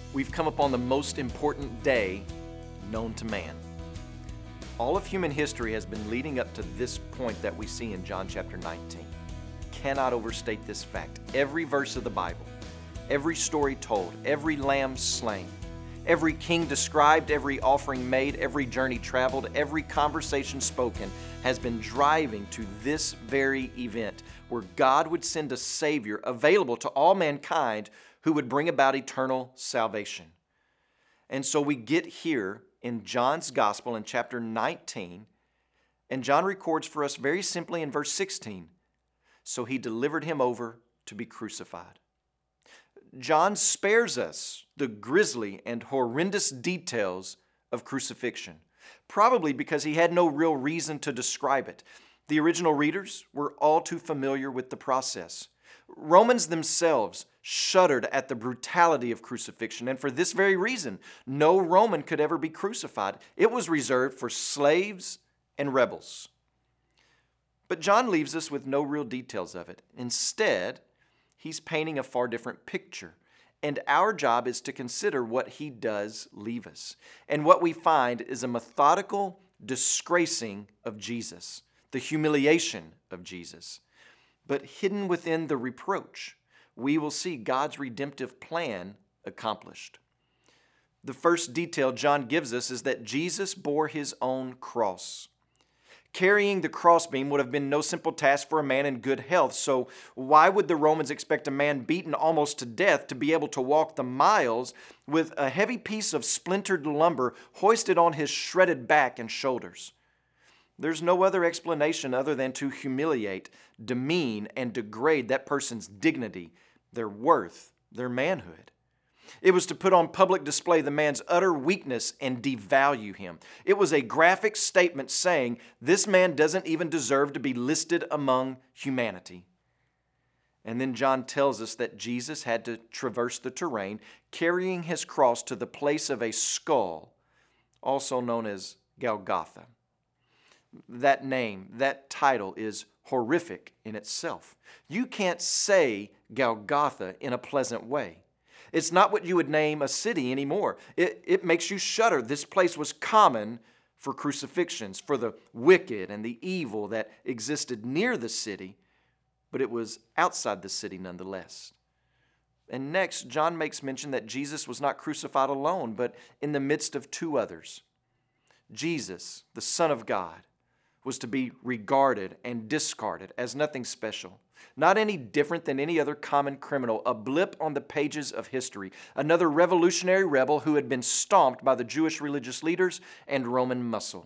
we've come upon the most important day known to man. All of human history has been leading up to this point that we see in John chapter 19. Cannot overstate this fact. Every verse of the Bible, every story told, every lamb slain, every king described, every offering made, every journey traveled, every conversation spoken has been driving to this very event where God would send a Savior available to all mankind who would bring about eternal salvation. And so we get here in John's Gospel in chapter 19, and John records for us very simply in verse 16, so he delivered him over to be crucified. John spares us the grisly and horrendous details of crucifixion, probably because he had no real reason to describe it. The original readers were all too familiar with the process. Romans themselves shuddered at the brutality of crucifixion, and for this very reason, no Roman could ever be crucified. It was reserved for slaves and rebels. But John leaves us with no real details of it. Instead, he's painting a far different picture, and our job is to consider what he does leave us. And what we find is a methodical disgracing of Jesus, the humiliation of Jesus. But hidden within the reproach, we will see God's redemptive plan accomplished. The first detail John gives us is that Jesus bore his own cross. Carrying the crossbeam would have been no simple task for a man in good health, so why would the Romans expect a man beaten almost to death to be able to walk the miles with a heavy piece of splintered lumber hoisted on his shredded back and shoulders? There's no other explanation other than to humiliate, demean, and degrade that person's dignity, their worth, their manhood. It was to put on public display the man's utter weakness and devalue him. It was a graphic statement saying this man doesn't even deserve to be listed among humanity. And then John tells us that Jesus had to traverse the terrain, carrying his cross to the place of a skull, also known as Golgotha. That name, that title is horrific in itself. You can't say Golgotha in a pleasant way. It's not what you would name a city anymore. It makes you shudder. This place was common for crucifixions, for the wicked and the evil that existed near the city, but it was outside the city nonetheless. And next, John makes mention that Jesus was not crucified alone, but in the midst of two others. Jesus, the Son of God, was to be regarded and discarded as nothing special, not any different than any other common criminal, a blip on the pages of history, another revolutionary rebel who had been stomped by the Jewish religious leaders and Roman muscle.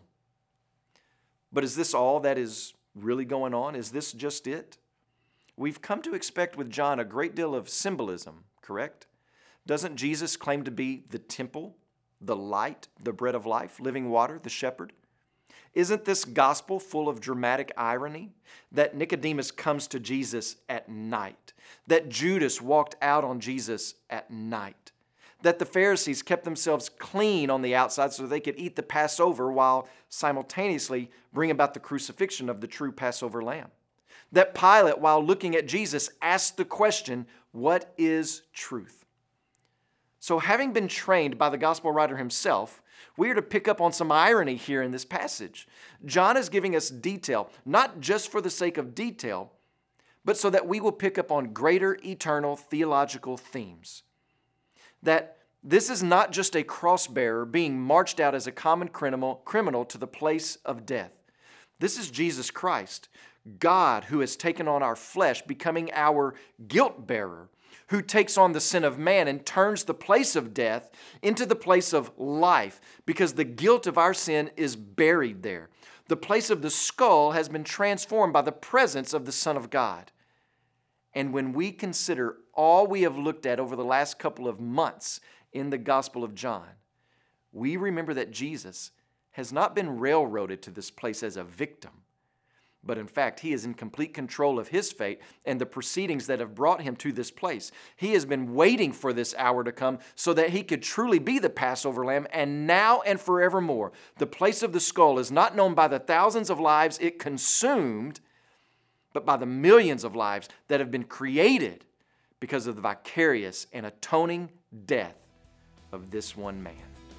But is this all that is really going on? Is this just it? We've come to expect with John a great deal of symbolism, correct? Doesn't Jesus claim to be the temple, the light, the bread of life, living water, the shepherd? Isn't this gospel full of dramatic irony? That Nicodemus comes to Jesus at night, that Judas walked out on Jesus at night, that the Pharisees kept themselves clean on the outside so they could eat the Passover while simultaneously bring about the crucifixion of the true Passover lamb. That Pilate, while looking at Jesus, asked the question, "What is truth?" So having been trained by the gospel writer himself, we are to pick up on some irony here in this passage. John is giving us detail, not just for the sake of detail, but so that we will pick up on greater eternal theological themes. That this is not just a cross bearer being marched out as a common criminal to the place of death. This is Jesus Christ, God who has taken on our flesh, becoming our guilt bearer, who takes on the sin of man and turns the place of death into the place of life, because the guilt of our sin is buried there. The place of the skull has been transformed by the presence of the Son of God. And when we consider all we have looked at over the last couple of months in the Gospel of John, we remember that Jesus has not been railroaded to this place as a victim, but in fact, he is in complete control of his fate and the proceedings that have brought him to this place. He has been waiting for this hour to come so that he could truly be the Passover lamb, and now and forevermore, the place of the skull is not known by the thousands of lives it consumed, but by the millions of lives that have been created because of the vicarious and atoning death of this one man.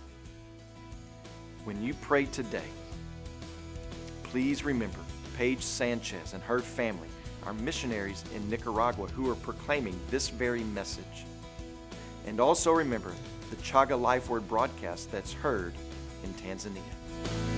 When you pray today, please remember Paige Sanchez and her family, our missionaries in Nicaragua who are proclaiming this very message. And also remember the Chaga Life Word broadcast that's heard in Tanzania.